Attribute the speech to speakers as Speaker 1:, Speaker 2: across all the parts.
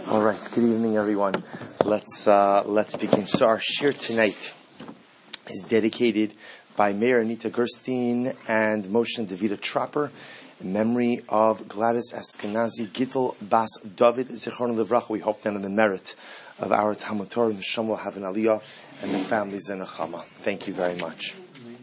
Speaker 1: All right. Good evening, everyone. Let's begin. So our shir tonight is dedicated by Mayor Anita Gerstein and Moshe Davida Trapper in memory of Gladys Eskenazi Gittel Bas David Zichron Livracha. We hope that in the merit of our Talmud Torah and Hashem will have an aliyah and the families in a chama. Thank you very much.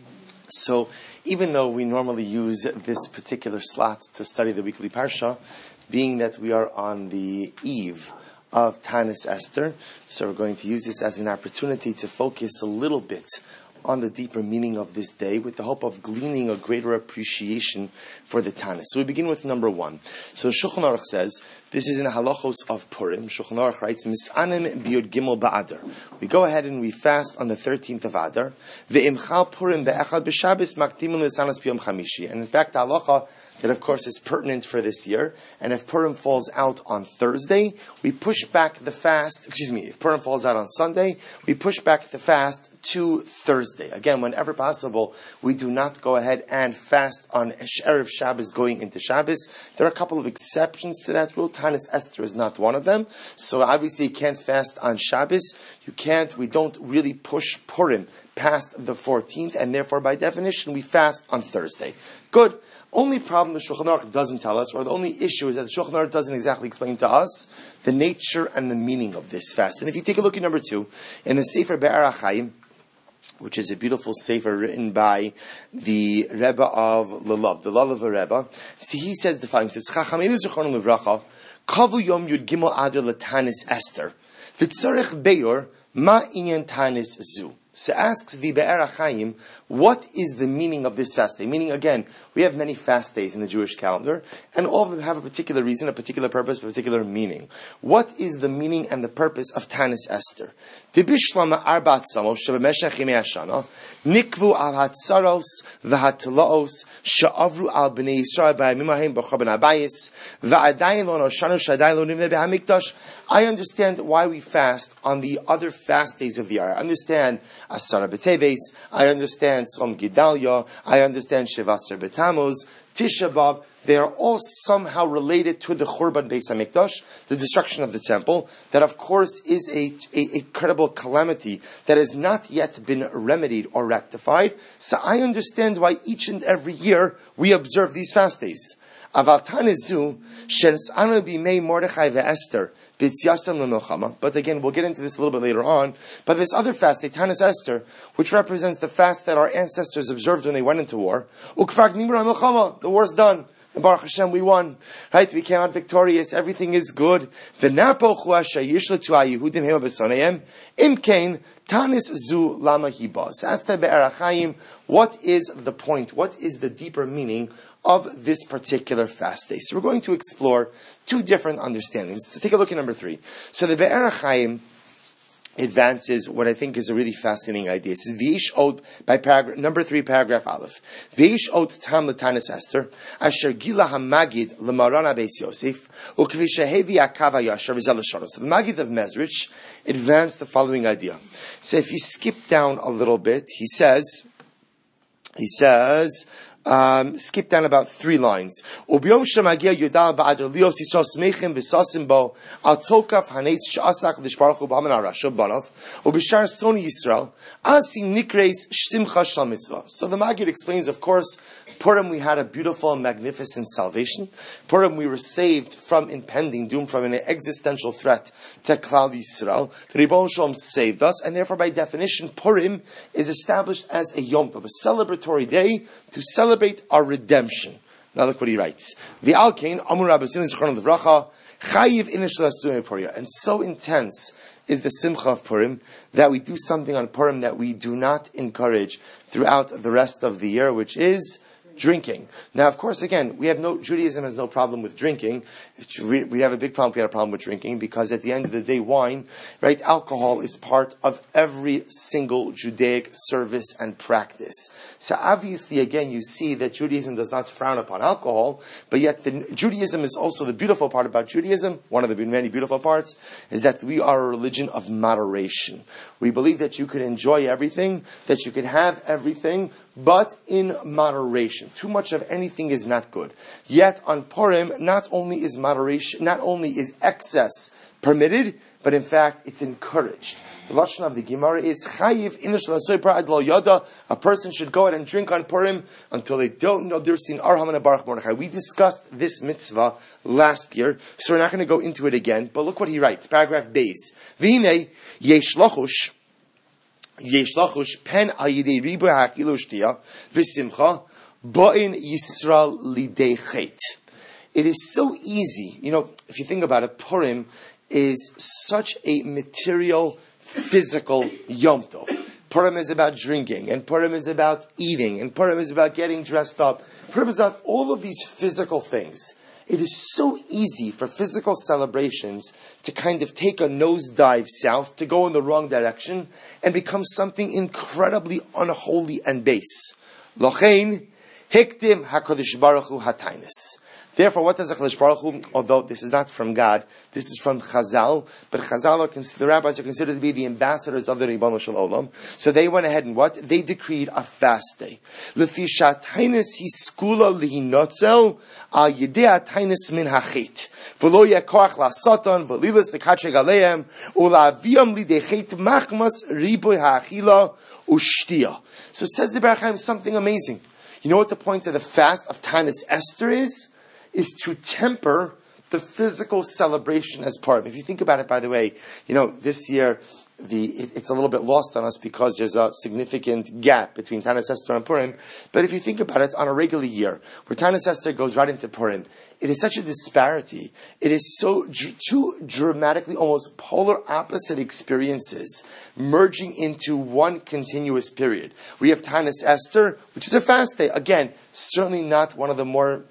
Speaker 1: So even though we normally use this particular slot to study the weekly parsha, being that we are on the eve of Tanis Esther, so we're going to use this as an opportunity to focus a little bit on the deeper meaning of this day with the hope of gleaning a greater appreciation for the Tanis. So we begin with number one. So Shulchan Aruch says, this is in the halachos of Purim. Shulchan Aruch writes, Misanim biyod gimel ba'adar. We go ahead and we fast on the 13th of Adar. Ve'imchal Purim be'echad b'Shabbos maktimun l'sanas b'yom chamishi. And in fact, the halacha that of course is pertinent for this year. And if Purim falls out on Thursday, we push back the fast, if Purim falls out on Sunday, we push back the fast to Thursday. Again, whenever possible, we do not go ahead and fast on Erev Shabbos going into Shabbos. There are a couple of exceptions to that rule. Tanis Esther is not one of them. So obviously you can't fast on Shabbos. We don't really push Purim past the 14th, and therefore by definition we fast on Thursday. Good. Only problem the Shulchan Aruch doesn't tell us, or the only issue is that the Shulchan Aruch doesn't exactly explain to us the nature and the meaning of this fast. And if you take a look at number 2, in the Sefer Be'er HaChaim, which is a beautiful sefer written by the Rebbe of Lulav, the Lulav Rebbe, see, he says the following, he says, Chachamim Zichron Livracha, Kavu Yom Yud Gimel Adar L'Tanis Esther, V'tzarech Beyor, Ma Inyan Tanis Zu. So asks the Be'er HaChaim, what is the meaning of this fast day? Meaning, again, we have many fast days in the Jewish calendar, and all of them have a particular reason, a particular purpose, a particular meaning. What is the meaning and the purpose of Tanis Esther? Nikvu al hatzaros v'hatlaos she'avru al bnei Yisrael b'yamim hahem b'chorban habayis v'adayin lo noshanu shadayin lo nivnei b'hamikdash. I understand why we fast on the other fast days of the year. I understand Asara B'Teves, I understand Tzom Gedalia, I understand Shevaser B'Tamuz, Tisha B'Av. They are all somehow related to the Churban Beis HaMikdash, the destruction of the temple, that of course is a credible calamity that has not yet been remedied or rectified. So I understand why each and every year we observe these fast days. But again, we'll get into this a little bit later on. But this other fast, Tanis Esther, which represents the fast that our ancestors observed when they went into war, the war's done. And Baruch Hashem, we won. Right? We came out victorious. Everything is good. Tanis zu lama hibas. Ask the Be'er HaChaim, what is the point? What is the deeper meaning of this particular fast day? So we're going to explore two different understandings. So take a look at number 3. So the Be'er HaChaim advances what I think is a really fascinating idea. It says, V'ish od, by paragraph, number 3, paragraph Aleph. V'ish od tam l'tanis Esther, asher gila ha-magid l'marana beis Yosef, u'kvi shehevi akav ha-yashar v'zel l'shoros. So the Magid of Mezrich advanced the following idea. So if you skip down a little bit, he says, skip down about 3 lines. Ubiyom shemagia yudal ba'adar lios yisrael smeichim v'sasim bo al tokaf haneis sh'asach l'shbaruchu b'haman arashab banav ubishar soni Yisrael asi nikreis shtimcha shal mitzvah. So the Maggid explains, of course, Purim we had a beautiful and magnificent salvation. Purim we were saved from impending doom, from an existential threat to Klal Yisrael. The Ribono Shel Olam saved us, and therefore by definition Purim is established as a Yom Tov, a celebratory day to celebrate our redemption. Now look what he writes. And so intense is the simcha of Purim that we do something on Purim that we do not encourage throughout the rest of the year, which is drinking. Now, of course, again, Judaism has no problem with drinking. We have a big problem if we had a problem with drinking, because at the end of the day, wine, right, alcohol is part of every single Judaic service and practice. So obviously, again, you see that Judaism does not frown upon alcohol, but yet Judaism is also the beautiful part about Judaism. One of the many beautiful parts is that we are a religion of moderation. We believe that you could enjoy everything, that you could have everything, but in moderation. Too much of anything is not good. Yet on Purim, not only is excess permitted, but in fact, it's encouraged. The lashon of the Gemara is chayiv inish l'asoi ad lo yada. A person should go out and drink on Purim until they don't know they're seeing Ar Haman Baruch Mordechai. We discussed this mitzvah last year, so we're not going to go into it again. But look what he writes, paragraph base. V'hinei yesh lachush pen al yidei ribu ha'akilu shtiya v'simcha ba'in Yisrael lidei chet. It is so easy, if you think about it, Purim is such a material, physical Yom Tov. Purim is about drinking, and Purim is about eating, and Purim is about getting dressed up. Purim is about all of these physical things. It is so easy for physical celebrations to kind of take a nosedive south, to go in the wrong direction, and become something incredibly unholy and base. Lochein, hikdim HaKadosh Baruch Hu hatainis. Therefore, what does HaKadosh Baruch Hu, although this is not from God, this is from Chazal, but Chazal, the rabbis are considered to be the ambassadors of the Ribono Shel Olam. So they went ahead and what? They decreed a fast day. Lefi shatainis hiskula lihinotzel al yidei atainis min hachet. V'lo yekoach la'satan v'lilas lekatsheg aleim u'la'aviyam lidei chet machmas riboy ha'achila u'shtiya. So says the Baruch Chaim something amazing. You know what the point of the fast of Tanis Esther is to temper the physical celebration as part of it. If you think about it, by the way, this year, it's a little bit lost on us because there's a significant gap between Tanis Esther and Purim. But if you think about it, on a regular year, where Tanis Esther goes right into Purim, it is such a disparity. It is so two dramatically, almost polar opposite experiences merging into one continuous period. We have Tanis Esther, which is a fast day. Again, certainly not one of the more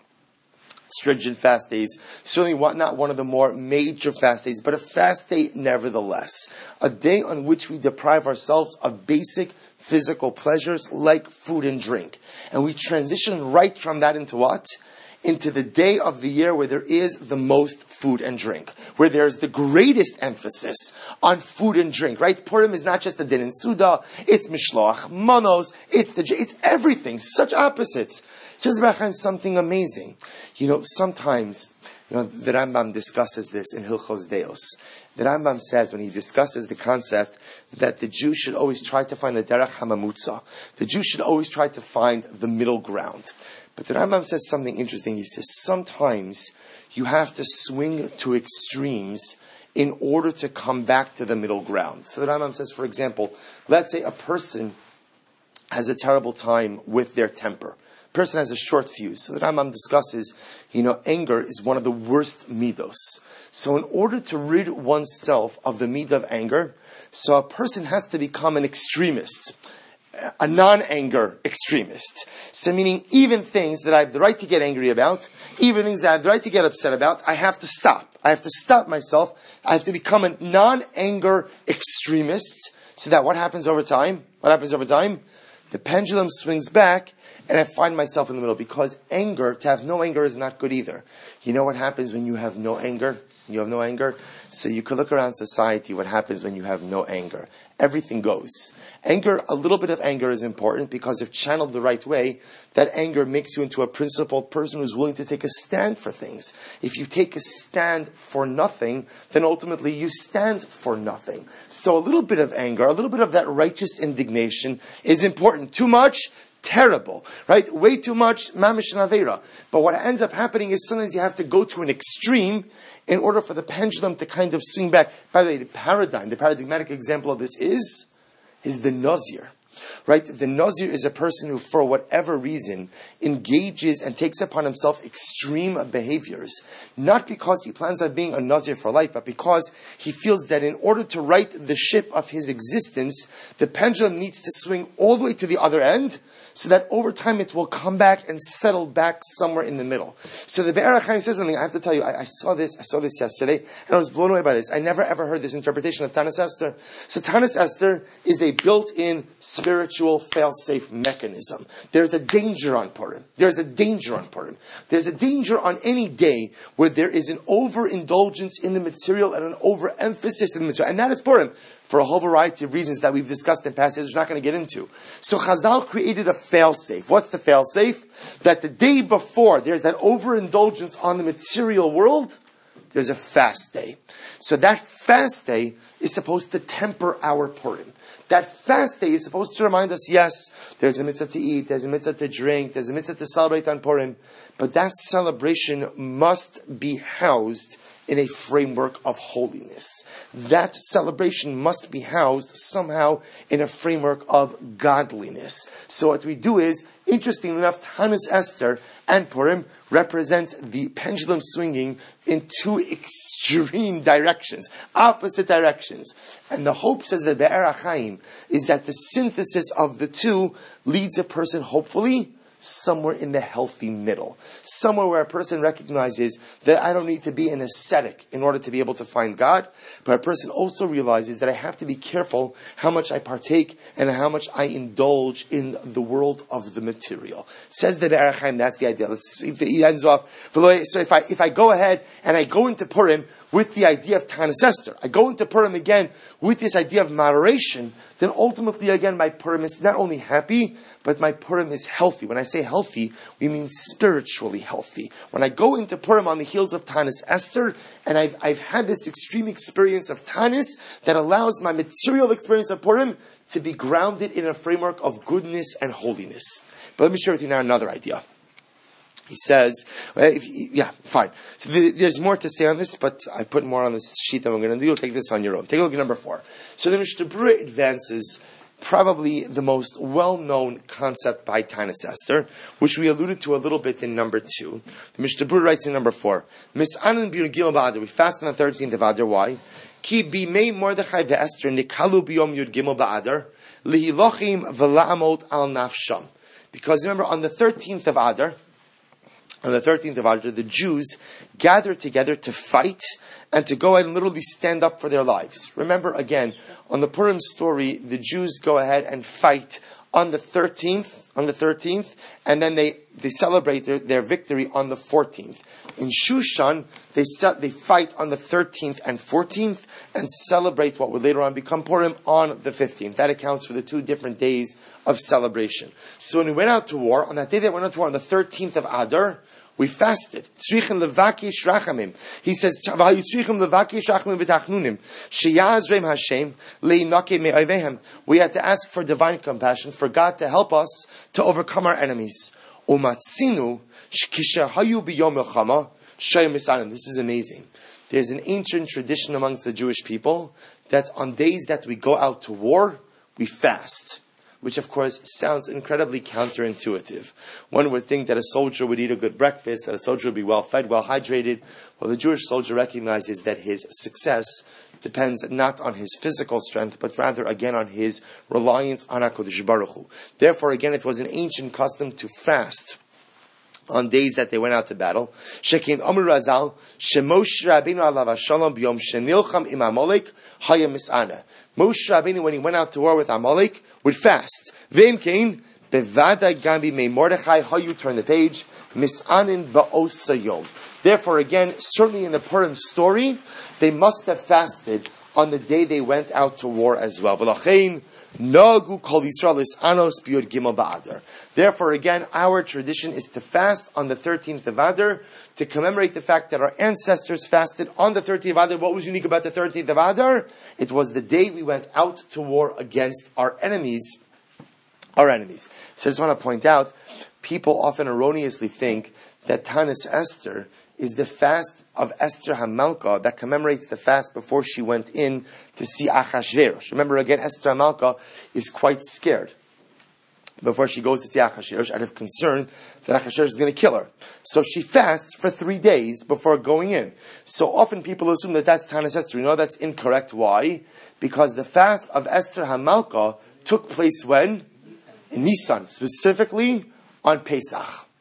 Speaker 1: stringent fast days, certainly not one of the more major fast days, but a fast day nevertheless. A day on which we deprive ourselves of basic physical pleasures like food and drink. And we transition right from that into what? Into the day of the year where there is the most food and drink, where there's the greatest emphasis on food and drink, right? Purim is not just the din and suda, it's mishloach manos, it's everything, such opposites. Says Baruch Chaim something amazing. Sometimes, the Rambam discusses this in Hilchos Deos. The Rambam says, when he discusses the concept that the Jew should always try to find the derech hamamutza, the Jew should always try to find the middle ground. But the Rambam says something interesting. He says, sometimes you have to swing to extremes in order to come back to the middle ground. So the Rambam says, for example, let's say a person has a terrible time with their temper. Person has a short fuse. So the Rambam discusses, anger is one of the worst midos. So in order to rid oneself of the midah of anger, so a person has to become an extremist, a non-anger extremist. So meaning even things that I have the right to get angry about, even things that I have the right to get upset about, I have to stop. I have to stop myself. I have to become a non-anger extremist, so that what happens over time? The pendulum swings back, and I find myself in the middle, because to have no anger is not good either. You know what happens when you have no anger? So you could look around society, what happens when you have no anger. Everything goes. Anger, a little bit of anger is important, because if channeled the right way, that anger makes you into a principled person who's willing to take a stand for things. If you take a stand for nothing, then ultimately you stand for nothing. So a little bit of anger, a little bit of that righteous indignation is important. Too much, terrible, right? Way too much, mamish and aveira. But what ends up happening is sometimes you have to go to an extreme in order for the pendulum to kind of swing back. By the way, the paradigmatic example of this is the Nazir, right? The Nazir is a person who, for whatever reason, engages and takes upon himself extreme behaviors, not because he plans on being a Nazir for life, but because he feels that in order to right the ship of his existence, the pendulum needs to swing all the way to the other end, so that over time it will come back and settle back somewhere in the middle. So the Be'er HaChaim says something. I have to tell you, I saw this yesterday, and I was blown away by this. I never ever heard this interpretation of Tanis Esther. So Tanis Esther is a built-in spiritual fail-safe mechanism. There's a danger on Purim. There's a danger on any day where there is an overindulgence in the material and an overemphasis in the material. And that is Purim. for a whole variety of reasons that we've discussed in past years, we're not going to get into. So Chazal created a fail-safe. What's the fail-safe? That the day before there's that overindulgence on the material world, there's a fast day. So that fast day is supposed to temper our Purim. That fast day is supposed to remind us, yes, there's a mitzvah to eat, there's a mitzvah to drink, there's a mitzvah to celebrate on Purim, but that celebration must be housed in a framework of holiness. That celebration must be housed somehow in a framework of godliness. So what we do is, interestingly enough, Tanis Esther and Purim represents the pendulum swinging in two extreme directions, opposite directions. And the hope, says the Be'er HaChaim, is that the synthesis of the two leads a person, hopefully, somewhere in the healthy middle. Somewhere where a person recognizes that I don't need to be an ascetic in order to be able to find God, but a person also realizes that I have to be careful how much I partake and how much I indulge in the world of the material. Says the Be'er HaChaim, that's the idea. He ends off. So if I go ahead and I go into Purim with the idea of Tanis Esther, I go into Purim again with this idea of moderation, then ultimately again my Purim is not only happy, but my Purim is healthy. When I say healthy, we mean spiritually healthy. When I go into Purim on the heels of Tanis Esther, and I've had this extreme experience of Tanis that allows my material experience of Purim to be grounded in a framework of goodness and holiness. But let me share with you now another idea. He says, fine. So there's more to say on this, but I put more on this sheet than we're going to do. You'll take this on your own. Take a look at number 4. So the Mishnah Berurah advances probably the most well-known concept by Tanis Esther, which we alluded to a little bit in number 2. The Mishnah Berurah writes in number 4, Mis'anan b'yom gimel ba'adar. We fast on the 13th of Adar. Why? Ki b'mei Mordechai ve'Esther nikalu b'yom yud gimel ba'adar lihilochim v'la'amot al nafsham. Because remember, on the 13th of Adar, the Jews gathered together to fight and to go ahead and literally stand up for their lives. Remember, again, on the Purim story, the Jews go ahead and fight on the 13th, and then they celebrate their victory on the 14th. In Shushan, they fight on the 13th and 14th and celebrate what would later on become Purim on the 15th. That accounts for the 2 different days of celebration. So when we went out to war, on that day that we went out to war, on the 13th of Adar, we fasted. He says, we had to ask for divine compassion, for God to help us to overcome our enemies. This is amazing. There's an ancient tradition amongst the Jewish people that on days that we go out to war, we fast. Which of course sounds incredibly counterintuitive. One would think that a soldier would eat a good breakfast, that a soldier would be well fed, well hydrated. Well, the Jewish soldier recognizes that his success depends not on his physical strength, but rather again on his reliance on HaKadosh Baruch Hu. Therefore, again, it was an ancient custom to fast on days that they went out to battle. Shekin Amr Razal, Shemosh Rabbeinu alav Shalom b'yom shenilcham im Amalek haya mis'ana. Moshe Rabbeinu, when he went out to war with Amalek, would fast. V'im kein bevada gambi me Mordechai hayu. Turn the page. Mis'anin ba'osayom. Therefore, again, certainly in the Purim story, they must have fasted on the day they went out to war as well. V'lachein Nagu kol Yisrael is anos b'yud gimel ba'adar. Therefore, again, our tradition is to fast on the 13th of Adar to commemorate the fact that our ancestors fasted on the 13th of Adar. What was unique about the 13th of Adar? It was the day we went out to war against our enemies. So I just want to point out, people often erroneously think that Tanis Esther is the fast of Esther HaMalka that commemorates the fast before she went in to see Achashverosh. Remember again, Esther HaMalka is quite scared before she goes to see Achashverosh out of concern that Achashverosh is going to kill her. So she fasts for 3 days before going in. So often people assume that that's Tanis Esther. You know that's incorrect. Why? Because the fast of Esther HaMalka took place when? In Nisan, specifically on Pesach.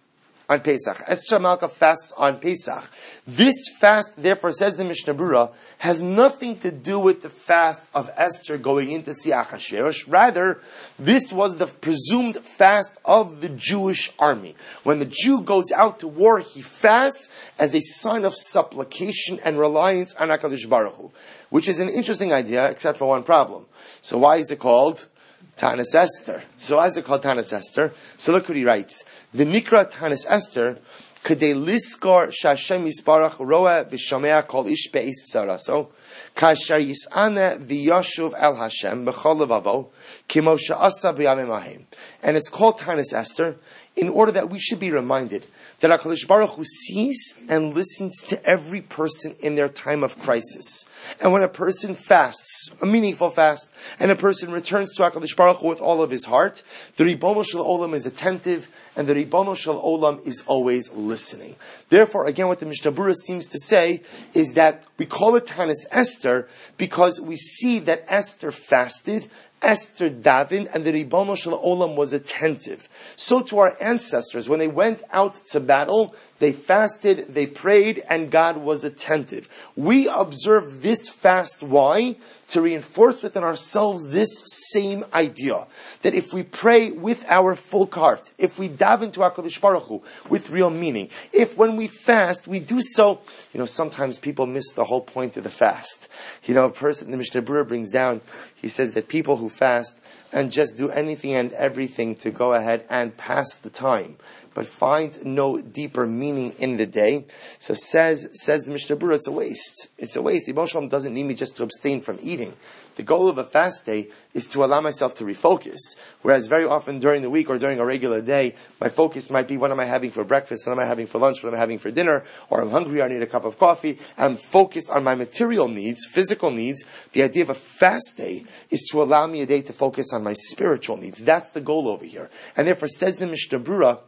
Speaker 1: on Pesach. Esther Malka fasts on Pesach. This fast, therefore, says the Mishnah Berurah, has nothing to do with the fast of Esther going in to see Achashverosh. Rather, this was the presumed fast of the Jewish army. When the Jew goes out to war, he fasts as a sign of supplication and reliance on HaKadosh Baruch Hu, which is an interesting idea, except for one problem. So why is it called Tanis Esther? So why is it called Tanis Esther? So look what he writes. The Nikra Tanis Esther, Kadei Liskor Shashem Yisparach Roa V'Shamea Kol Ish Be'is Saraso, Kashar Yis'ane V'Yashuv El Hashem B'Chol Levavo, Kimo Sha'asa B'Yamim Ahim. And it's called Tanis Esther in order that we should be reminded that HaKadosh Baruch Hu sees and listens to every person in their time of crisis. And when a person fasts, a meaningful fast, and a person returns to HaKadosh Baruch Hu with all of his heart, the Ribono Shel Olam is attentive, and the Ribono Shel Olam is always listening. Therefore, again, what the Mishnah Berurah seems to say is that we call it Tanis Esther because we see that Esther fasted, Esther davened, and the Ribono Shel Olam was attentive. So to our ancestors, when they went out to battle, they fasted, they prayed, and God was attentive. We observe this fast. Why? To reinforce within ourselves this same idea. That if we pray with our full heart, if we daven to HaKadosh Baruch Hu with real meaning, if when we fast, we do so, sometimes people miss the whole point of the fast. A person, the Mishnah Berurah brings down, he says that people who fast and just do anything and everything to go ahead and pass the time, but find no deeper meaning in the day. So says the Mishnah Berurah, it's a waste. It's a waste. The Ribono Shel Olam doesn't need me just to abstain from eating. The goal of a fast day is to allow myself to refocus. Whereas very often during the week or during a regular day, my focus might be, what am I having for breakfast? What am I having for lunch? What am I having for dinner? Or I'm hungry, I need a cup of coffee. I'm focused on my material needs, physical needs. The idea of a fast day is to allow me a day to focus on my spiritual needs. That's the goal over here. And therefore, says the Mishnah Berurah,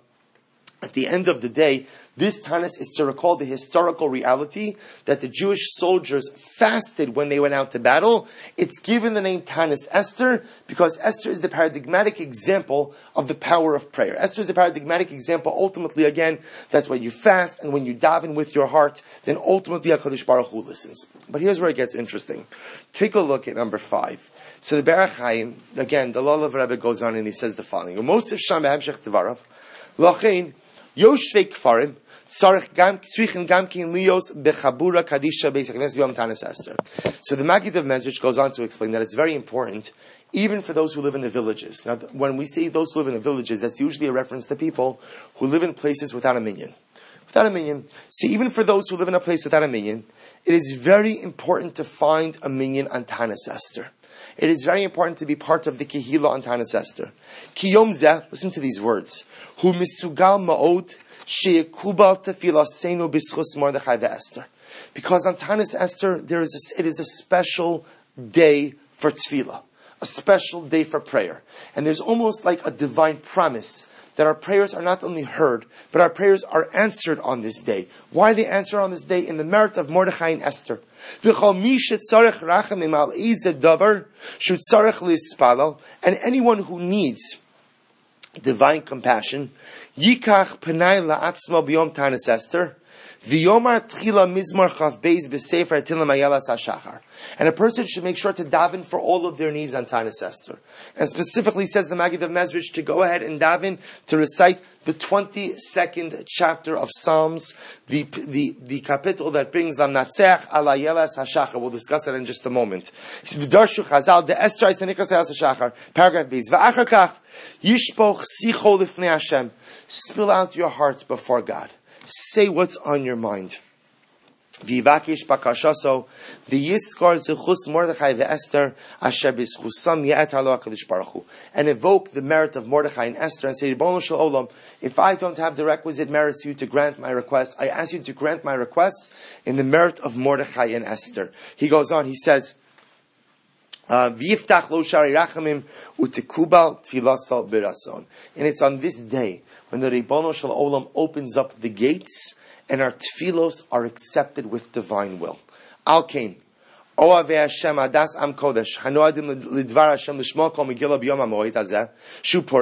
Speaker 1: at the end of the day, this Tanis is to recall the historical reality that the Jewish soldiers fasted when they went out to battle. It's given the name Tanis Esther because Esther is the paradigmatic example of the power of prayer. Esther is the paradigmatic example, ultimately, again, that's when you fast and when you daven with your heart, then ultimately HaKadosh Baruch Hu listens. But here's where it gets interesting. Take a look at number 5. So the Berach Chaim, again, the Lulav Rebbe goes on and he says the following. Most of Sham Be'emshech Devarav, L'chein, Yoshvei Kfarim, Tzarich Gam Tzrichen Gamkin Lios Bechabura Kadisha Beis HaKnesset Yom Tanis Esther. So the Maggid of Mezrich goes on to explain that it's very important, even for those who live in the villages. Now, when we say those who live in the villages, that's usually a reference to people who live in places without a minyan. Without a minyan. See, even for those who live in a place without a minyan, it is very important to find a minyan on Tanis Esther. It is very important to be part of the Kehila on Tanis Esther. Ki Yom Zeh, listen to these words. Hu misugal ma'od she'ekubal tefilasenu b'schus Mordechai ve'Esther. Because on Tanis Esther, it is a special day for tefillah, a special day for prayer. And there's almost like a divine promise that our prayers are not only heard, but our prayers are answered on this day. Why are they answered on this day? In the merit of Mordechai and Esther. And anyone who needs divine compassion, Yikach Penai La'atzma B'yom Tanis Esther, V'yomar Tchila Mizmar Chav Beis B'Sefer Tilam Ayalas HaShachar. And a person should make sure to daven for all of their needs on Tanis Esther. And specifically says the Maggid of Mezrich to go ahead and daven to recite the 22nd chapter of Psalms, the capital that brings Lamnatzeach Ala Yelas HaShachar. We'll discuss that in just a moment. V'darshu Chazal de Esther Isanikas Ayalas HaShachar. Paragraph Beis. V'achar kach Yishpoch Sicho Lifnei Hashem. Spill out your heart before God. Say what's on your mind. Vivakish bakashaso v'yiskar zechus Mordechai ve'Esther asher b'zchusam ye'etar lo HaKadosh Baruch Hu, and evoke the merit of Mordechai and Esther and say, Ribono Shel Olam, if I don't have the requisite merits for you to grant my request, I ask you to grant my requests in the merit of Mordechai and Esther. He goes on, he says, V'yiftach lo shari rachamim u'tekubal tfilasal b'ratzon. And it's on this day when the Ribono Shel Olam opens up the gates and our tefillos are accepted with divine will. Al Kain, Oavei Hashem Adas Am Kodesh, Hanoadim Lidvar Hashem Lishma Kol Megillah B'Yom HaMoed Hazeh, Shu Purim,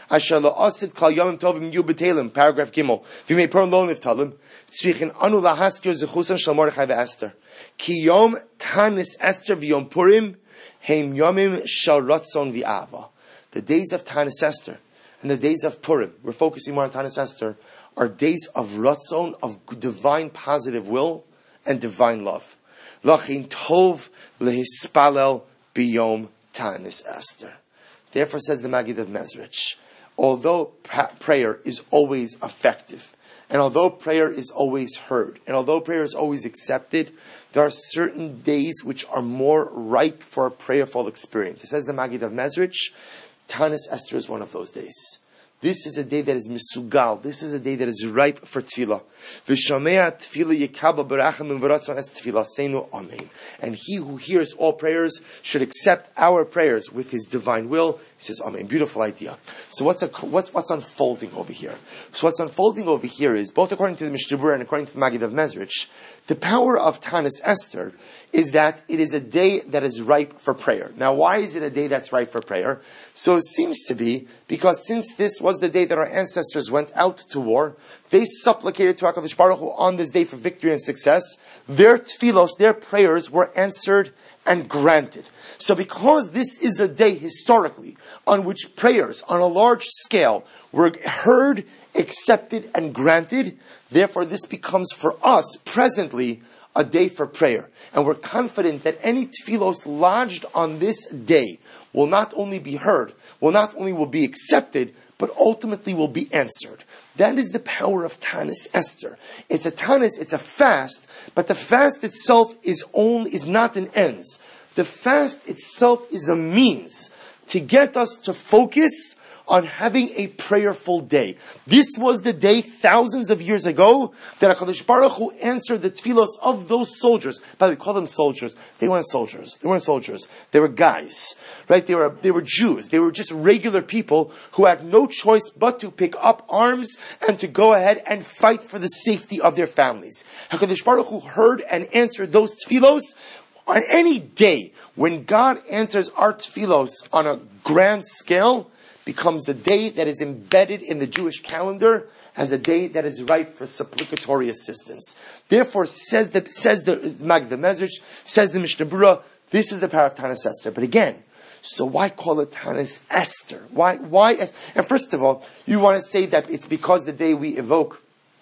Speaker 1: Asher lo asid kal yomim tovim yu betelim. Paragraph Gimel. V'mei per lo niftalim. Tzrichin anu lahaskir zechusan shel Mordechai ve'Esther. Ki yom tanis Esther v'yom Purim heim yomim shel ratzon v'ava. The days of Tanis Esther and the days of Purim, we're focusing more on Tanis Esther, are days of ratzon, of divine positive will and divine love. Lachin tov lehispalel biyom Tanis Esther. Therefore, says the Maggid of Mezrich, although prayer is always effective, and although prayer is always heard, and although prayer is always accepted, there are certain days which are more ripe for a prayerful experience. It says the Maggid of Mezrich, Tanis Esther is one of those days. This is a day that is misugal. This is a day that is ripe for tefillah. V'shamea tefillah yekabel berachim v'ratzon es tefillah seinu amen. And he who hears all prayers should accept our prayers with his divine will. He says amen. Beautiful idea. So what's unfolding over here? So what's unfolding over here is, both according to the Mishnah Berurah and according to the Maggid of Mezrich, the power of Tanis Esther is that it is a day that is ripe for prayer. Now, why is it a day that's ripe for prayer? So it seems to be because since this was the day that our ancestors went out to war, they supplicated to HaKadosh Baruch Hu on this day for victory and success. Their tefillos, their prayers were answered and granted. So because this is a day historically on which prayers on a large scale were heard, accepted, and granted, therefore this becomes for us presently a day for prayer. And we're confident that any tefillos lodged on this day will not only be heard, will not only will be accepted, but ultimately will be answered. That is the power of Tanis Esther. It's a Tanis, it's a fast, but the fast itself is not an ends. The fast itself is a means to get us to focus on having a prayerful day. This was the day thousands of years ago that HaKadosh Baruch Hu answered the tefillos of those soldiers. By the way, we call them soldiers. They weren't soldiers. They weren't soldiers. They were guys, right? They were Jews. They were just regular people who had no choice but to pick up arms and to go ahead and fight for the safety of their families. HaKadosh Baruch Hu heard and answered those tefillos. On any day when God answers our tefillos on a grand scale, becomes a day that is embedded in the Jewish calendar as a day that is ripe for supplicatory assistance. Therefore, says the Maggid of Mezrich, says the Mishnah Berurah, this is the power of Tanis Esther. But again, so why call it Tanis Esther? Why? And first of all, you want to say that it's because the day we invoke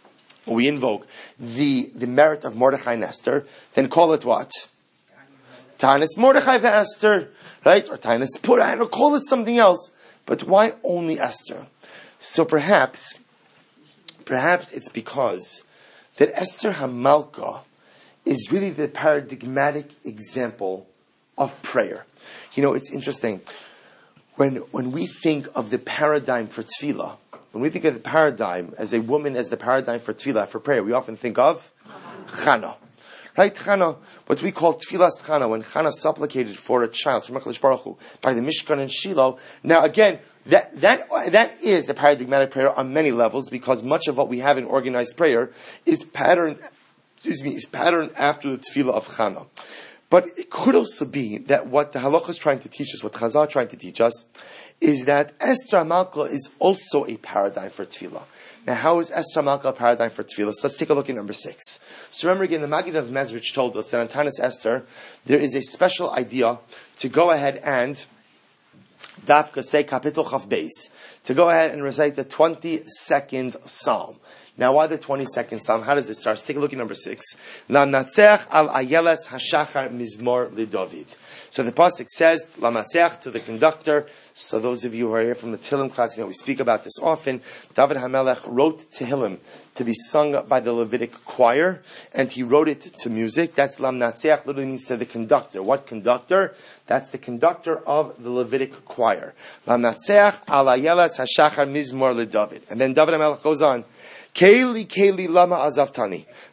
Speaker 1: the merit of Mordechai and Esther, then call it what? Tanis Mordechai ve'Esther, right? Or Tanis Purim, or call it something else. But why only Esther? So perhaps it's because that Esther Hamalka is really the paradigmatic example of prayer. You know, it's interesting. When we think of the paradigm for tefillah, when we think of the paradigm as a woman as the paradigm for tefillah, for prayer, we often think of Chana. Right, Chana, what we call Tfilas Chana, when Chana supplicated for a child from HaKadosh Baruch Hu by the Mishkan and Shiloh. Now again, that is the paradigmatic prayer on many levels, because much of what we have in organized prayer is patterned after the Tefillah of Chana. But it could also be that what the Halacha is trying to teach us, what Chazal is trying to teach us, is that Esther Malka is also a paradigm for Tefillah. Now, how is Esther Malka a paradigm for tefillah? So let's take a look at number 6. So remember again, the Maggid of Mezrich told us that on Tanis Esther, there is a special idea to go ahead and Dafka say Kapitel Chaf Beis, to go ahead and recite the 22nd Psalm. Now, why the 22nd Psalm? How does it start? Let's take a look at number 6. Lamnatzeach al ayeles hashachar mizmor liDavid. So the pasuk says, Lamnatzeach, to the conductor. So those of you who are here from the Tehillim class, you know we speak about this often. David HaMelech wrote Tehillim to be sung by the Levitic choir, and he wrote it to music. That's Lamnatzeach, literally means to the conductor. What conductor? That's the conductor of the Levitic choir. Lamnatzeach al ayeles hashachar mizmor liDavid. And then David HaMelech goes on, Keili, Keili, lama azavtani.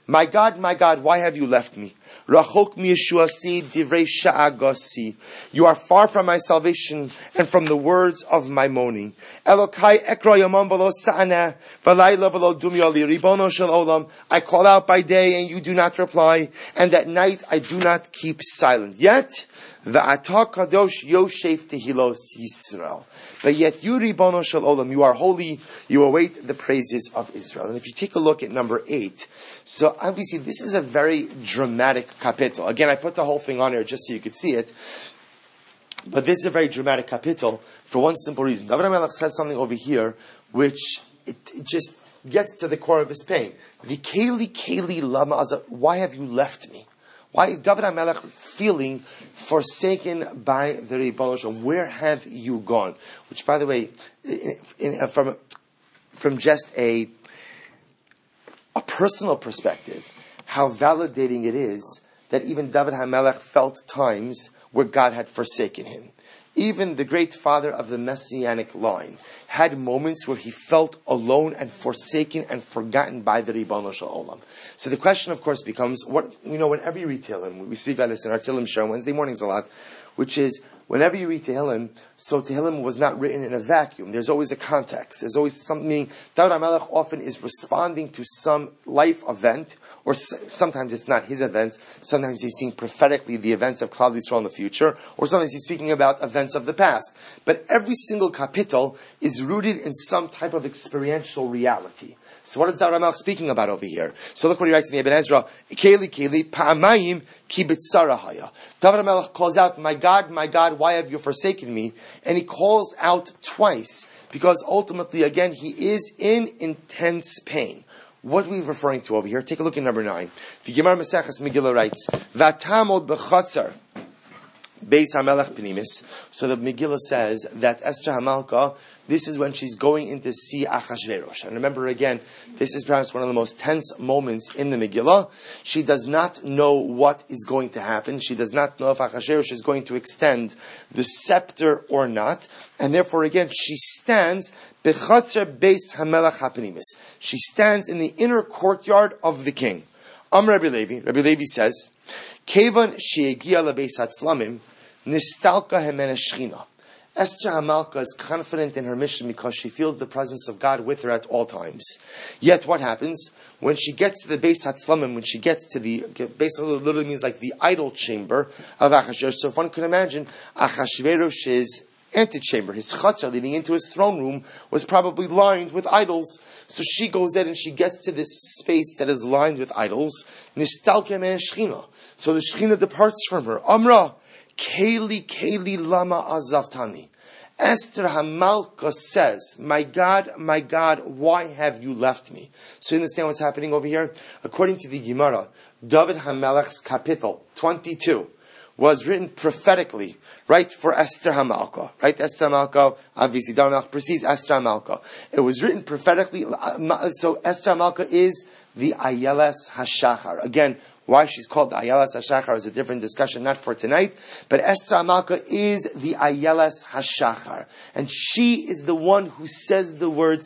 Speaker 1: My God, why have you left me? Rachok mi yeshuasi divrei sha'agasi. You are far from my salvation and from the words of my moaning. Elokai ekra yamam v'lo sa'ana v'layla v'lo dumyali ribono shel olam. I call out by day and you do not reply, and at night I do not keep silent. Yet v'ata kadosh yoshef tehilos Yisrael. But yet you, Ribono Shel Olam, you are holy, you await the praises of Israel. And if you take a look at number 8, so obviously this is a very dramatic kapitel. Again, I put the whole thing on here just so you could see it. But this is a very dramatic kapitel for one simple reason. David HaMelech says something over here which it just gets to the core of his pain. V'keli lama azah, why have you left me? Why David HaMelech feeling forsaken by the Ribono Shel Olam? Where have you gone? Which, by the way, from just a personal perspective, how validating it is that even David HaMelech felt times where God had forsaken him. Even the great father of the Messianic line had moments where he felt alone and forsaken and forgotten by the Ribono Shel Olam. So the question, of course, becomes, whenever you read Tehillim, we speak about this in our Tehillim show on Wednesday mornings a lot, which is, whenever you read Tehillim, so Tehillim was not written in a vacuum. There's always a context. There's always something. David HaMelech often is responding to some life event, or sometimes it's not his events. Sometimes he's seeing prophetically the events of Klal Yisrael in the future, or sometimes he's speaking about events of the past. But every single kapitel is rooted in some type of experiential reality. So what is David HaMelech speaking about over here? So look what he writes in the Ibn Ezra. Keli, pa'amayim ki b'tzara haya. David HaMelech calls out, my God, why have you forsaken me? And he calls out twice, because ultimately, again, he is in intense pain. What are we referring to over here? Take a look at number 9. The Gemara Maseches Megillah writes, V'tamod b'chatzar Beis HaMelech Pnimis. So the Megillah says that Esther HaMalka, this is when she's going in to see Achashverosh. And remember again, this is perhaps one of the most tense moments in the Megillah. She does not know what is going to happen. She does not know if Achashverosh is going to extend the scepter or not. And therefore again, she stands B'chatzar Beis HaMelech HaPnimis. She stands in the inner courtyard of the king. Rabbi Levi says, Kevan she'egia lebeis hatzlamim, nistalka hemena shechina. Esther HaMalka is confident in her mission because she feels the presence of God with her at all times. Yet what happens? When she gets to the Beis HaTzlamim, when she gets to the, basically literally means like the idol chamber of Achashverosh. So if one can imagine, Achashverosh's antechamber, his chutzah leading into his throne room, was probably lined with idols. So she goes in and she gets to this space that is lined with idols. Nistalke men shechina. So the shechina departs from her. Amra, Keli lama azavtani. Esther HaMalka says, my God, why have you left me? So you understand what's happening over here? According to the Gemara, David HaMelech's kapitel 22 was written prophetically, right, for Esther HaMalka. Right, Esther HaMalka, obviously, David HaMelech precedes Esther HaMalka. It was written prophetically, so Esther HaMalka is the Ayeles HaShachar. Again, why she's called the Ayeles HaShachar is a different discussion, not for tonight. But Esther HaMalka is the Ayeles HaShachar. And she is the one who says the words,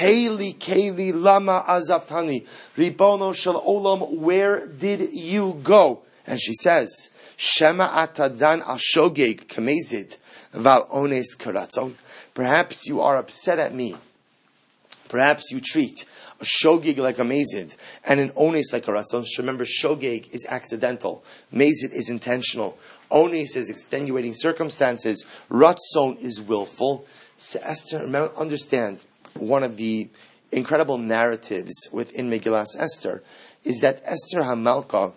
Speaker 1: Keli lama azavtani. Ribono Shel Olam, where did you go? And she says, Shema atadan al shogeg kamezid val ones karatzon. Perhaps you are upset at me. Perhaps you treat a shogeg like a mazid and an ones like a ratzon. Remember, shogeg is accidental. Mazid is intentional. Ones is extenuating circumstances. Ratzon is willful. So Esther, understand, one of the incredible narratives within Megillas Esther is that Esther HaMalka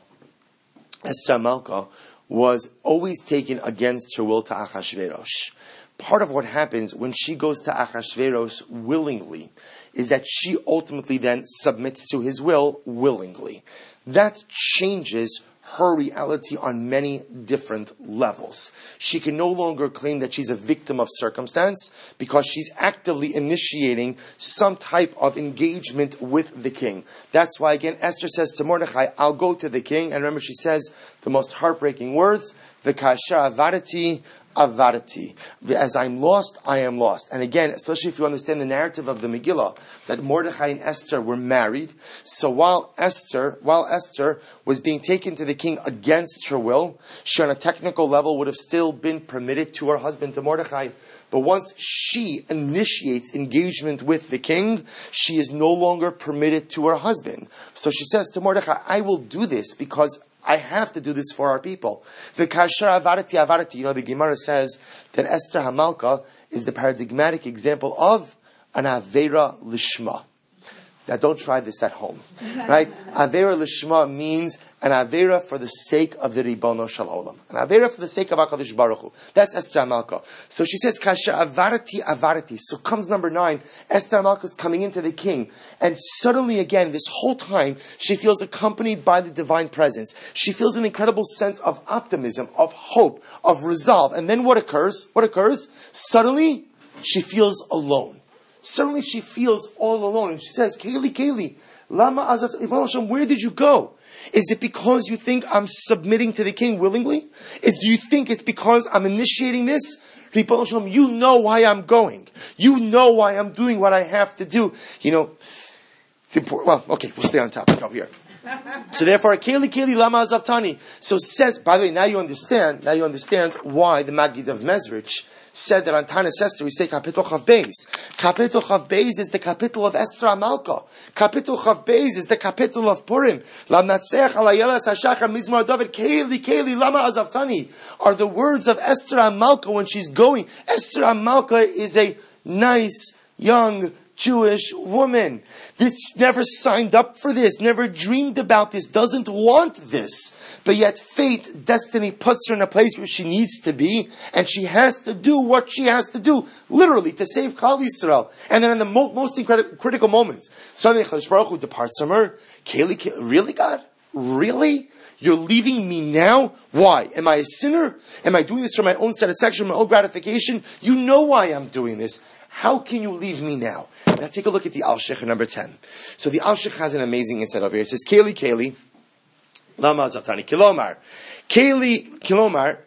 Speaker 1: was always taken against her will to Achashverosh. Part of what happens when she goes to Achashverosh willingly is that she ultimately then submits to his will willingly. That changes her reality on many different levels. She can no longer claim that she's a victim of circumstance because she's actively initiating some type of engagement with the king. That's why, again, Esther says to Mordechai, I'll go to the king. And remember, she says the most heartbreaking words, V'kasha avadati avarti. As I'm lost, I am lost. And again, especially if you understand the narrative of the Megillah, that Mordechai and Esther were married. So while Esther was being taken to the king against her will, she on a technical level would have still been permitted to her husband, to Mordechai. But once she initiates engagement with the king, she is no longer permitted to her husband. So she says to Mordechai, I will do this because I have to do this for our people. The kasher avarti, the Gemara says that Esther Hamalka is the paradigmatic example of an avera lishma. Now don't try this at home, right? Avera lishma means an avera for the sake of the Ribono Shel Olam. An avera for the sake of HaKadosh Baruch Hu. That's Esther Hamalka. So she says, kasher avarti. So comes number 9. Esther Hamalka is coming into the king. And suddenly again, this whole time, she feels accompanied by the divine presence. She feels an incredible sense of optimism, of hope, of resolve. And then what occurs? Suddenly, she feels alone. Suddenly she feels all alone. And she says, Kayli, Lama Azat Ribono Shel Olam, where did you go? Is it because you think I'm submitting to the king willingly? Do you think it's because I'm initiating this? Ribono Shel Olam, you know why I'm going. You know why I'm doing what I have to do. It's important. Well, okay, we'll stay on topic over here. So therefore, Kayli Lama Azaftani. So says, by the way, now you understand why the Maggid of Mezrich said that on Tanis Esther we say Kapitel Chav Beis. Kapitel Chav Beis is the capital of Esther Hamalka. Kapitel Chav Beis is the capital of Purim. Lamnatseach alayelas hashachar mizmor David Kayli Lama Azaftani are the words of Esther Hamalka when she's going. Esther Hamalka is a nice, young Jewish woman. This never signed up for this, never dreamed about this, doesn't want this. But yet fate, destiny puts her in a place where she needs to be, and she has to do what she has to do, literally, to save Klal Yisrael. And then in the most critical moments, suddenly Kadosh Baruch Hu departs from her. Kayli, really, God? Really? You're leaving me now? Why? Am I a sinner? Am I doing this for my own satisfaction, my own gratification? You know why I'm doing this. How can you leave me now? Now take a look at the Al-Sheikh number 10. So the Al-Sheikh has an amazing insight over here. It says, Kayli, Lama Zaftani, Kilomar. Kilomar,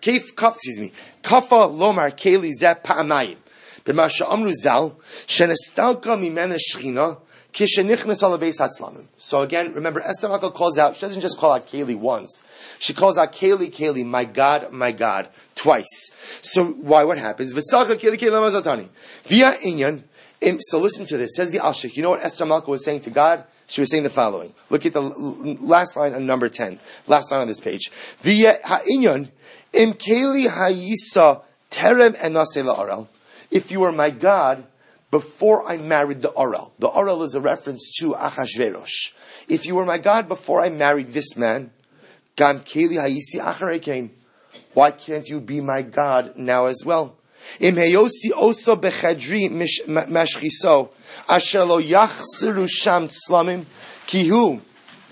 Speaker 1: Kafa Lomar, Kayli Zep Pa'amayim. B'masha Amru Zal, Shenestalka Mimena Shechina, Kishenichnes Ala Beis Hatzlamim. So again, remember, Esther Hamalka calls out, she doesn't just call out Kayli once. She calls out Kayli, my God, twice. So why, what happens? V'tzalka Kayli Lama Zaftani. Via Inyan, so listen to this. Says the Al-Sheikh. You know what Esther Hamalka was saying to God? She was saying the following. Look at the last line on number 10. Last line on this page. V'ya ha'inyan im keli ha'yisa terem enase la'aral. If you were my God before I married the Aral. The Aral is a reference to Achashverosh. If you were my God before I married this man, gam keli ha'yisi acharei. Why can't you be my God now as well? Im heyosi osa bechadri mashchiso asher lo yachseru sham tzlamim kihu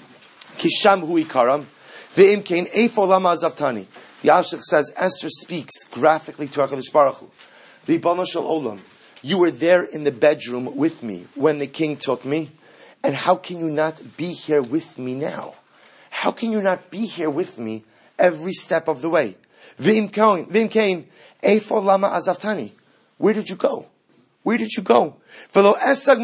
Speaker 1: kisham hu ikaram ve'im kein eifo lama zaftani. The Al-Sheikh says, Esther speaks graphically to HaKadosh Baruch Hu. Ribono Shel Olam, you were there in the bedroom with me when the king took me, and how can you not be here with me now? How can you not be here with me every step of the way? Ve'im kein Eifo lama azaftani. Where did you go? V'lo eshag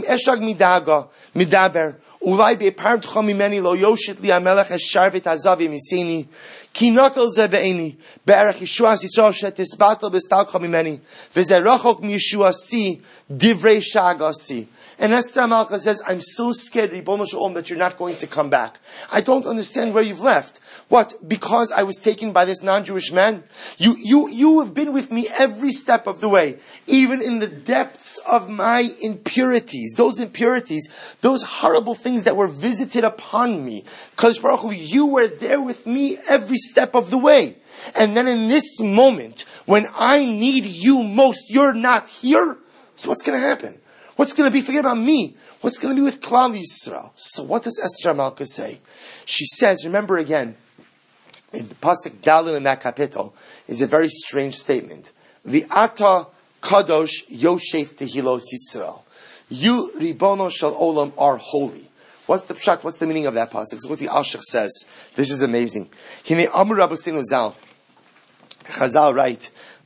Speaker 1: midaber ulai be'partcha mimeni lo yoshit li hamelech eshar v'tazavi miseni ki nakel ze be'eni be'erech Yeshuas Yisrael shetisbatel b'stalcha mimeni v'ze rachok miYeshuasi divrei shagasi. And Esther Hamalka says, I'm so scared, Ribono Shel Olam, that you're not going to come back. I don't understand where you've left. What? Because I was taken by this non-Jewish man? You have been with me every step of the way. Even in the depths of my impurities, those horrible things that were visited upon me. Kadosh Baruch Hu, you were there with me every step of the way. And then in this moment, when I need you most, you're not here? So what's going to happen? What's going to be? Forget about me. What's going to be with Klal Yisrael? So what does Esther Hamalka say? She says, remember again, in the Pasuk Dalil in that capital is a very strange statement. V'ata kadosh yoshef tehilos Yisrael. You, Ribono Shel Olam, are holy. What's the pshat? What's the meaning of that pasuk? So what the Al-Sheikh says. This is amazing. Hine Amar Rabbeinu Zal. Chazal write,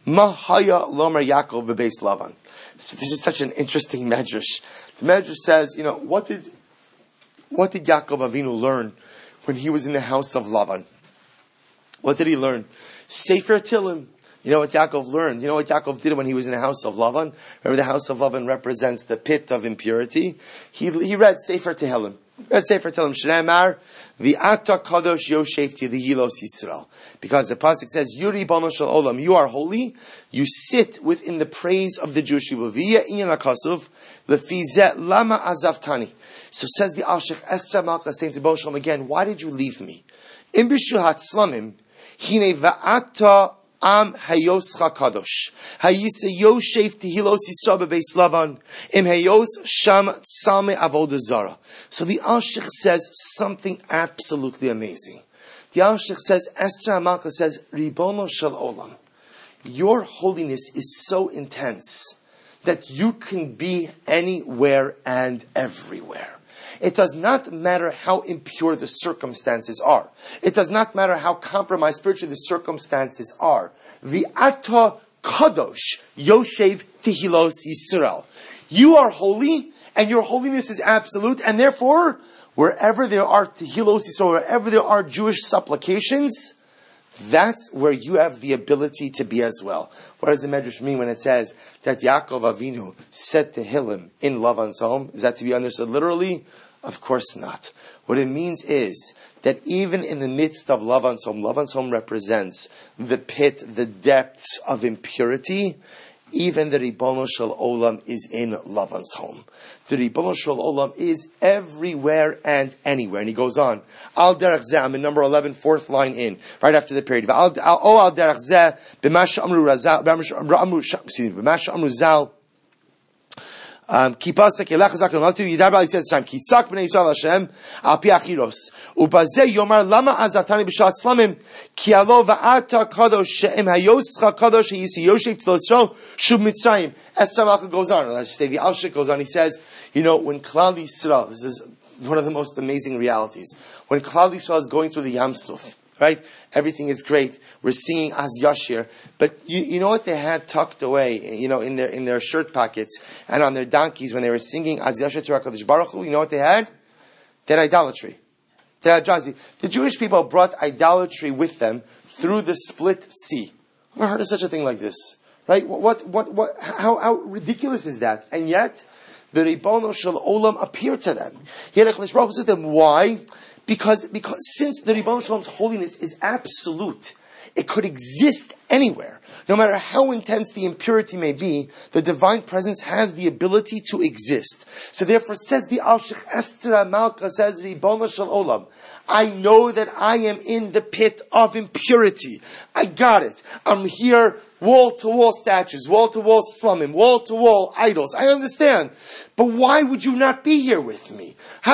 Speaker 1: Mahaya Lomer Yaakov v'beis Lavan. So this is such an interesting medrash. The medrash says, what did Yaakov Avinu learn when he was in the house of Lavan? What did he learn? Sefer Tehillim. You know what Yaakov learned? You know what Yaakov did when he was in the house of Lavan? Remember, the house of Lavan represents the pit of impurity. He read Sefer Tehillim. Sefer Tehillim Shneimar V'ata Kadosh Yoshev Tihilos Yisrael. Because the pasuk says, Yuri Bono Shel Olam, you are holy. You sit within the praise of the Jewish people. V'ya Inyan HaKasuv Lefizeh Lama Azavtani. So says the Alshich Esther Malka saying to Bono Shalom again, why did you leave me? Im B'shu Hatzlamim Hine V'ata Am Hayoscha Kadosh Hayise Yoshev Tihilos Yisrael Bebeis Lavan Im Hayos Sham Tzalmei Avodah Zara. So the Alshich says something absolutely amazing. The Alshich says, Esther HaMalka says, Ribono Shel Olam, your holiness is so intense that you can be anywhere and everywhere. It does not matter how impure the circumstances are. It does not matter how compromised spiritually the circumstances are. V'ata kadosh yoshev tihilos Yisrael. You are holy, and your holiness is absolute, and therefore, wherever there are tehilos Yisrael, wherever there are Jewish supplications, that's where you have the ability to be as well. What does the Medrash mean when it says that Yaakov Avinu said Tehillim in Lavan's home? Is that to be understood literally? Of course not. What it means is that even in the midst of Lavan's home represents the pit, the depths of impurity. Even the Ribono Shel Olam is in Lavan's home. The Ribono Shel Olam is everywhere and anywhere. And he goes on. Al derech zeh, I'm in number 11, fourth line in, right after the period. Al derech zeh, b'masha amru zal, Kipasa kelech zakon latu yidar b'al yisrael Hashem kitzak b'nei Yisrael Hashem al pi achiros ubazeh yomar lama azatani b'shat slamim ki alo va'ata kadosh she'em hayoscha kadosh yisi yoshev tilo Yisrael shub Mitzrayim. Esther HaMalka goes on. Let's say the Alshich goes on. He says, when Klal Yisrael, this is one of the most amazing realities. When Klal Yisrael is going through the Yam Suf, right? Everything is great. We're singing Az Yashir. But you know what they had tucked away, in their shirt pockets and on their donkeys when they were singing Az Yashir to HaKadosh Baruch Hu? You know what they had? They had idolatry. They had idolatry. The Jewish people brought idolatry with them through the split sea. I've never heard of such a thing like this. Right? How ridiculous is that? And yet, the Ribono Shel Olam appeared to them. He had a HaKadosh Baruch Hu with them. Why? Because since the Ribono Shel Olam's holiness is absolute, it could exist anywhere. No matter how intense the impurity may be, the divine presence has the ability to exist. So therefore, says the Alshich Esther HaMalka, says Ribono Shel Olam, I know that I am in the pit of impurity. I got it. I'm here, wall-to-wall statues, wall-to-wall slumming, wall-to-wall idols. I understand. But why would you not be here with me?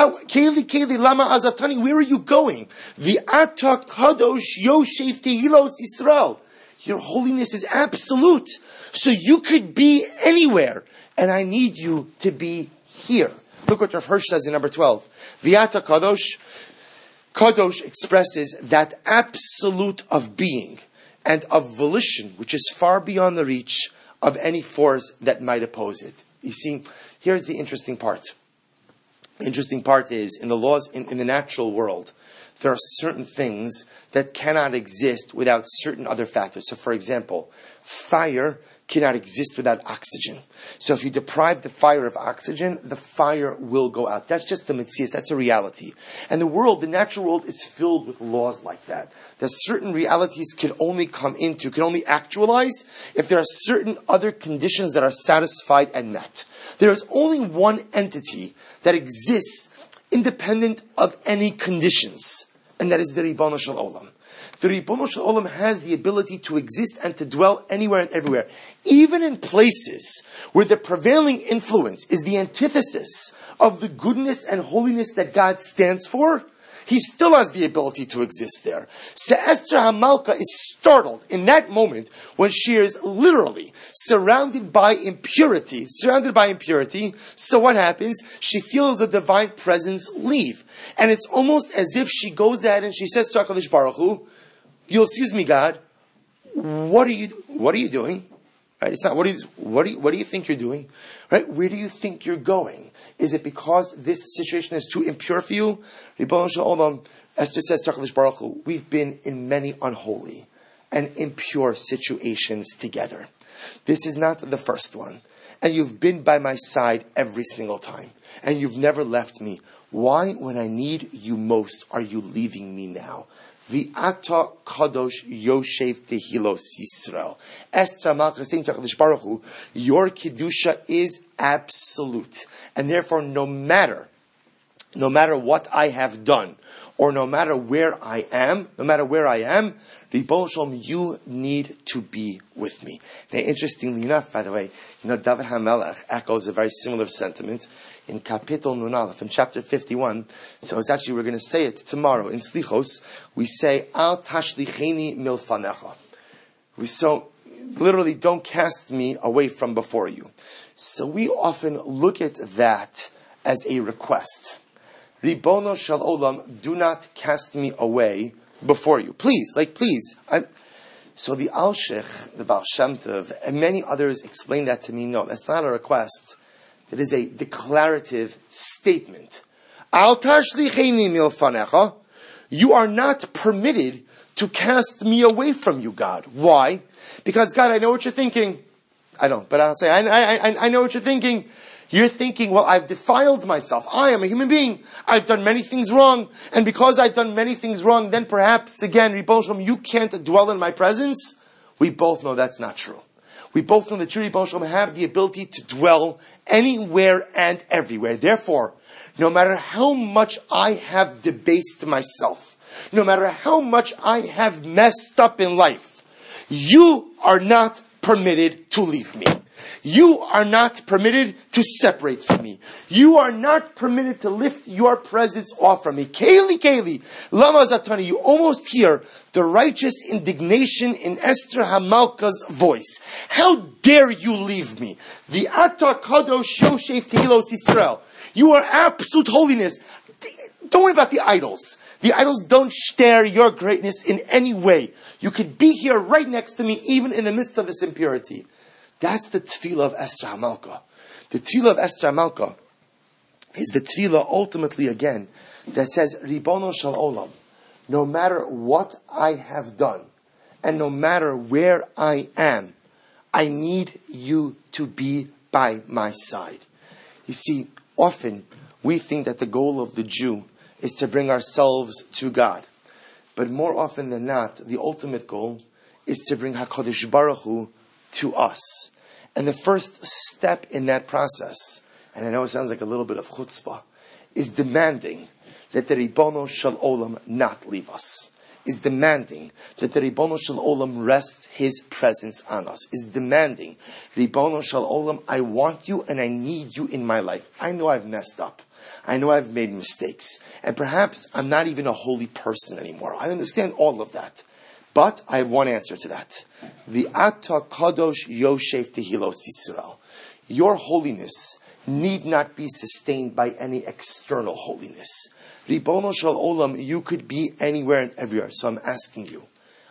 Speaker 1: Keli, lama azavtani, where are you going? V'ata kadosh yoshev tehilos Yisrael. Your holiness is absolute. So you could be anywhere. And I need you to be here. Look what Rav Hirsch says in number 12. V'ata kadosh. Kadosh expresses that absolute of being and of volition, which is far beyond the reach of any force that might oppose it. You see, here's the interesting part. The interesting part is, in the laws, in the natural world, there are certain things that cannot exist without certain other factors. So, for example, fire cannot exist without oxygen. So if you deprive the fire of oxygen, the fire will go out. That's just the metzias. That's a reality. And the natural world is filled with laws like that. That certain realities can only can only actualize if there are certain other conditions that are satisfied and met. There is only one entity that exists independent of any conditions, and that is the Ribono Shel Olam. The Ribono Shel Olam has the ability to exist and to dwell anywhere and everywhere. Even in places where the prevailing influence is the antithesis of the goodness and holiness that God stands for, he still has the ability to exist there. So Esther HaMalka is startled in that moment when she is literally surrounded by impurity. So what happens? She feels the divine presence leave. And it's almost as if she goes out and she says to HaKadosh Baruch Hu, you'll excuse me, God, what are you doing? Right? It's not, what do you think you're doing? Right? Where do you think you're going? Is it because this situation is too impure for you? Ribono Shel Olam, Esther says to HaKadosh Baruch Hu, we've been in many unholy and impure situations together. This is not the first one. And you've been by my side every single time. And you've never left me. Why, when I need you most, are you leaving me now? V'ata kadosh yoshev tehilos Yisrael. Esther Malka saying to HaKadosh Baruch Hu, your kedusha is absolute. And therefore, no matter what I have done, or no matter where I am, Ribono Shel Olam, you need to be with me. Now, interestingly enough, by the way, David HaMelech echoes a very similar sentiment in Kapitel Nun Aleph, in chapter 51. So it's actually, we're going to say it tomorrow. In Slichos, we say, Al tashlicheni milfanecha. So, literally, don't cast me away from before you. So we often look at that as a request. Ribono Shel Olam, do not cast me away before you. Please, please. So the Alshich, the Baal Shem Tov, and many others explain that to me. No, that's not a request. That is a declarative statement. Al tashlicheni milfanecha. You are not permitted to cast me away from you, God. Why? Because, God, I know what you're thinking. I don't, but I'll say, I know what you're thinking. You're thinking, well, I've defiled myself. I am a human being. I've done many things wrong. And because I've done many things wrong, then perhaps, again, Ribono Shel Olam, you can't dwell in my presence. We both know that's not true. We both know that you, Ribono Shel Olam, have the ability to dwell anywhere and everywhere. Therefore, no matter how much I have debased myself, no matter how much I have messed up in life, you are not permitted to leave me. You are not permitted to separate from me. You are not permitted to lift your presence off from me. Keli, lama zatani. You almost hear the righteous indignation in Esther Hamalka's voice. How dare you leave me? V'ata kadosh yoshev tehilos Yisrael. You are absolute holiness. Don't worry about the idols. The idols don't share your greatness in any way. You could be here right next to me, even in the midst of this impurity. That's the tefillah of Esther HaMalka. The tefillah of Esther HaMalka is the tefillah ultimately, again, that says, Ribono Shel Olam, no matter what I have done, and no matter where I am, I need you to be by my side. You see, often we think that the goal of the Jew is to bring ourselves to God. But more often than not, the ultimate goal is to bring HaKadosh Baruch Hu to us. And the first step in that process, and I know it sounds like a little bit of chutzpah, is demanding that the Ribono Shel Olam not leave us. Is demanding that the Ribono Shel Olam rest His presence on us. Is demanding, Ribono Shel Olam, I want you and I need you in my life. I know I've messed up. I know I've made mistakes. And perhaps I'm not even a holy person anymore. I understand all of that. But I have one answer to that. V'ata kadosh yoshev tehilos Yisrael. Your holiness need not be sustained by any external holiness. Ribono Shel Olam, you could be anywhere and everywhere. So I'm asking you,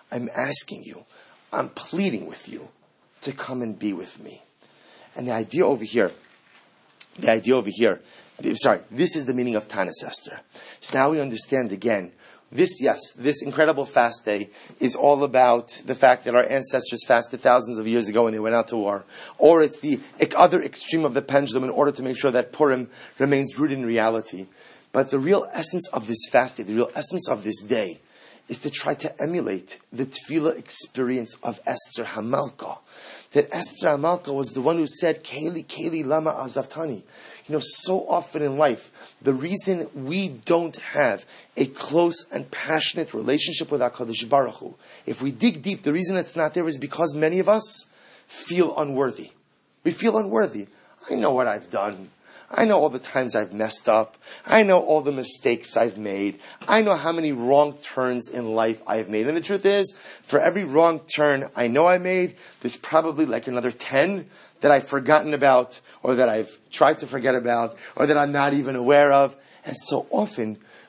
Speaker 1: I'm pleading with you to come and be with me. And the idea over here, this is the meaning of Tanis Esther. So now we understand again, this incredible fast day is all about the fact that our ancestors fasted thousands of years ago when they went out to war. Or it's the other extreme of the pendulum in order to make sure that Purim remains rooted in reality. But the real essence of this fast day, the real essence of this day, is to try to emulate the tefillah experience of Esther Hamalka. That Esther Hamalka was the one who said, Keli, lama azavtani. So often in life, the reason we don't have a close and passionate relationship with HaKadosh Baruch Hu, if we dig deep, the reason it's not there is because many of us feel unworthy. We feel unworthy. I know what I've done. I know all the times I've messed up. I know all the mistakes I've made. I know how many wrong turns in life I've made. And the truth is, for every wrong turn I know I made, there's probably like another 10 that I've forgotten about, or that I've tried to forget about, or that I'm not even aware of. And so often,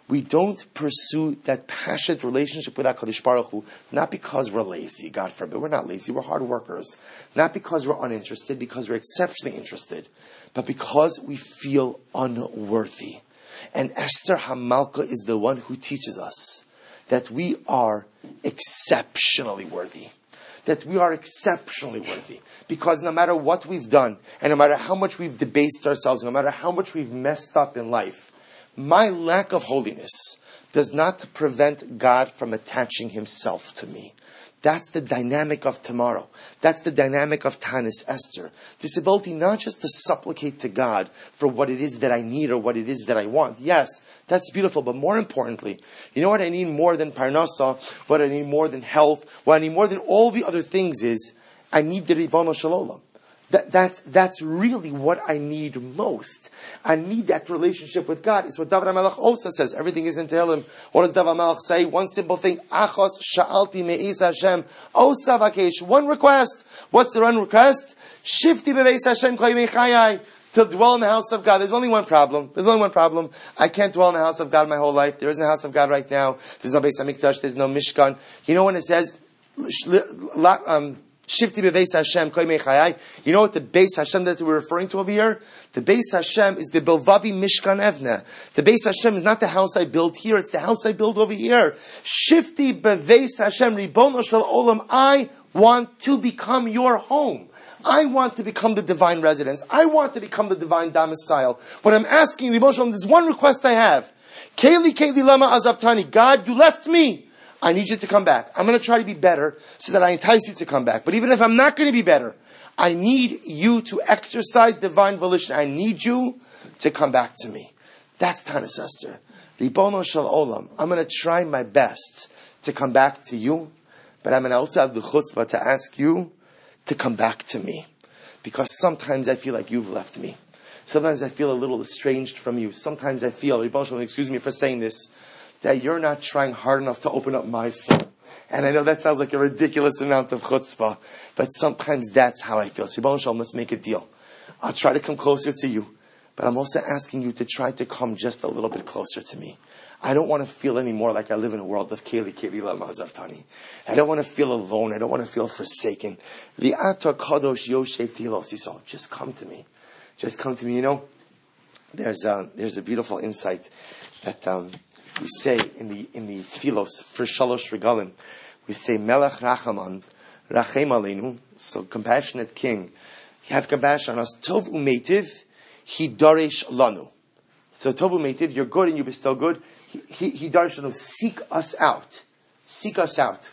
Speaker 1: We don't pursue that passionate relationship with HaKadosh Baruch Hu, not because we're lazy, God forbid. We're not lazy, we're hard workers. Not because we're uninterested, because we're exceptionally interested, but because we feel unworthy. And Esther Hamalka is the one who teaches us that we are exceptionally worthy. That we are exceptionally worthy. Because no matter what we've done, and no matter how much we've debased ourselves, no matter how much we've messed up in life, my lack of holiness does not prevent God from attaching himself to me. That's the dynamic of tomorrow. That's the dynamic of Tanis Esther. This ability not just to supplicate to God for what it is that I need or what it is that I want. Yes, that's beautiful, but more importantly, you know what I need more than Parnasa, what I need more than health, what I need more than all the other things is, I need the Ribono Shel Olam. That's really what I need most. I need that relationship with God. It's what David HaMelech also says. Everything is in Tehillim. What does David HaMelech say? One simple thing. Achos sha'alti me'is Hashem. Osa vakesh. One request. What's the one request? Shifti beveis Hashem kol yemei chayai. To dwell in the house of God. There's only one problem. I can't dwell in the house of God my whole life. There isn't a house of God right now. There's no Beis HaMikdash. There's no Mishkan. You know when it says, Shifti beveis Hashem kol yemei chayai. You know what the Beis Hashem that we're referring to over here? The Beis Hashem is the Bilvavi Mishkan Evne. The Beis Hashem is not the house I build here, it's the house I build over here. Shifti beveis Hashem Ribono Shel Olam. I want to become your home. I want to become the divine residence. I want to become the divine domicile. What I'm asking, Ribono Shel Olam, there's one request I have. Keli lama azavtani. God, you left me. I need you to come back. I'm going to try to be better so that I entice you to come back. But even if I'm not going to be better, I need you to exercise divine volition. I need you to come back to me. That's Tanis Esther. Ribono Shel Olam. I'm going to try my best to come back to you, but I'm going to also have the chutzpah to ask you to come back to me. Because sometimes I feel like you've left me. Sometimes I feel a little estranged from you. Sometimes I feel, Ribono Shel Olam, excuse me for saying this, that you're not trying hard enough to open up my soul. And I know that sounds like a ridiculous amount of chutzpah, but sometimes that's how I feel. So, Ribono Shel Olam, let's make a deal. I'll try to come closer to you, but I'm also asking you to try to come just a little bit closer to me. I don't want to feel anymore like I live in a world of Keli lama zavtani. I don't want to feel alone. I don't want to feel forsaken. V'ata kadosh yoshev tilos yisrael. Just come to me. Just come to me. You know, there's a beautiful insight that we say in the tfilos for Shalosh Regalim. We say Melech Rachaman, Rachem Aleinu. So compassionate King, have compassion on us. Tov umetiv, He daresh lanu. So Tov umetiv, you're good and you bestow good. He daresh lanu. Seek us out. Seek us out.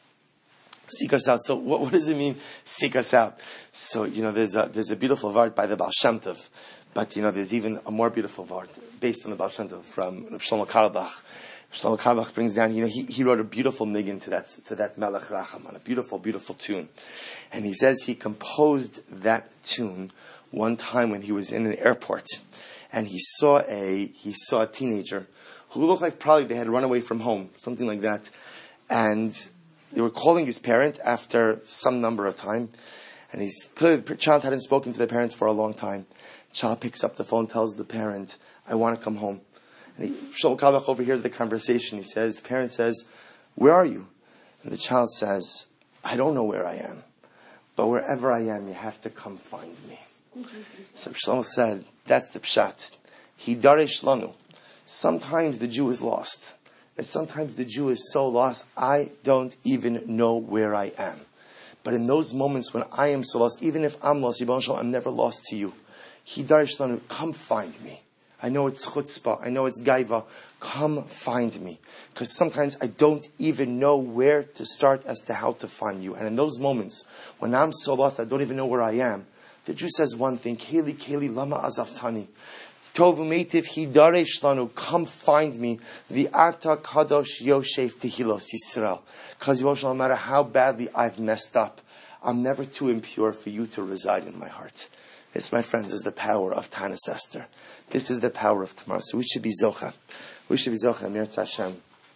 Speaker 1: Seek us out. So what does it mean? Seek us out. So there's a beautiful vart by the Baal Shem Tov. But there's even a more beautiful vart based on the Baal Shem Tov from Reb Shlomo Carlebach. Shlomo Carlebach brings down, he wrote a beautiful niggin to that Melech Rachaman, a beautiful, beautiful tune. And he says he composed that tune one time when he was in an airport, and he saw a teenager who looked like probably they had run away from home, something like that. And they were calling his parent after some number of time, and the child hadn't spoken to the parent for a long time. Child picks up the phone, tells the parent, I want to come home. And Shlomo Carlebach overhears the conversation. The parent says, where are you? And the child says, I don't know where I am, but wherever I am, you have to come find me. So Shlomo said, that's the pshat. He daresh lanu. Sometimes the Jew is lost. And sometimes the Jew is so lost, I don't even know where I am. But in those moments when I am so lost, even if I'm lost, Ribono Shel Olam, I'm never lost to you. He daresh lanu, come find me. I know it's chutzpah, I know it's gaiva. Come find me. Because sometimes I don't even know where to start as to how to find you. And in those moments, when I'm so lost, I don't even know where I am, the Jew says one thing, Keli lama azavtani. Tov umetiv He daresh lanu, come find me. V'ata kadosh yoshev tehilos Yisrael. Because no matter how badly I've messed up, I'm never too impure for you to reside in my heart. This, my friends, is the power of Tanis Esther. This is the power of tomorrow. So we should be zocha. We should be zocha, Mirz Hashem,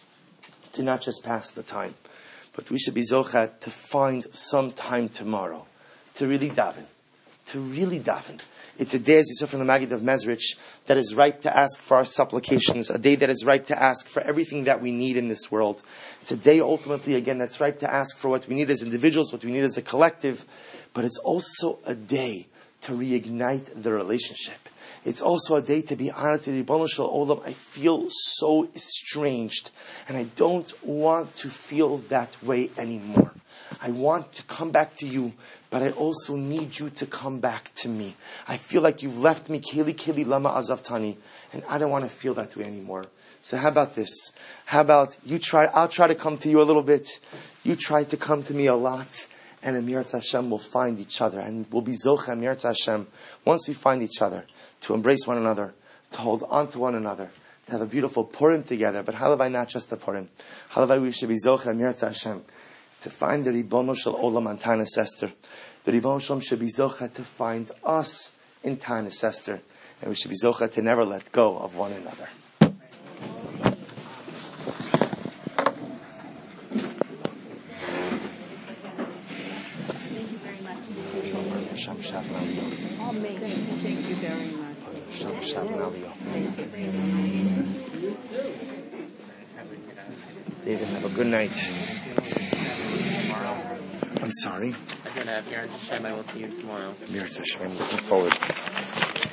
Speaker 1: to not just pass the time, but we should be zocha to find some time tomorrow to really daven. To really daven. It's a day, as you saw from the Maggid of Mezrich, that is ripe to ask for our supplications. A day that is ripe to ask for everything that we need in this world. It's a day, ultimately, again, that's ripe to ask for what we need as individuals, what we need as a collective. But it's also a day to reignite the relationship. It's also a day to be honest with Ribono Shel Olam. I feel so estranged, and I don't want to feel that way anymore. I want to come back to you, but I also need you to come back to me. I feel like you've left me, Keli Lama Azavtani, and I don't want to feel that way anymore. So how about this? How about I'll try to come to you a little bit. You try to come to me a lot, and Emirat Hashem will find each other, and we'll be Zocha Emirat Hashem once we find each other, to embrace one another, to hold on to one another, to have a beautiful Purim together. But halavai, not just the Purim. Halavai, we should be Zocha Emirat Hashem, to find the Ribono Shel Olam on Tanis Esther. The Ribono Shel Olam should be Zocha to find us in Tanis Esther. And we should be Zocha to never let go of one another.
Speaker 2: Thank you very much.
Speaker 1: David, have a good night. I'm sorry.
Speaker 3: I'm going to have Aaron Hashem. I will see you tomorrow.
Speaker 1: I'm looking forward.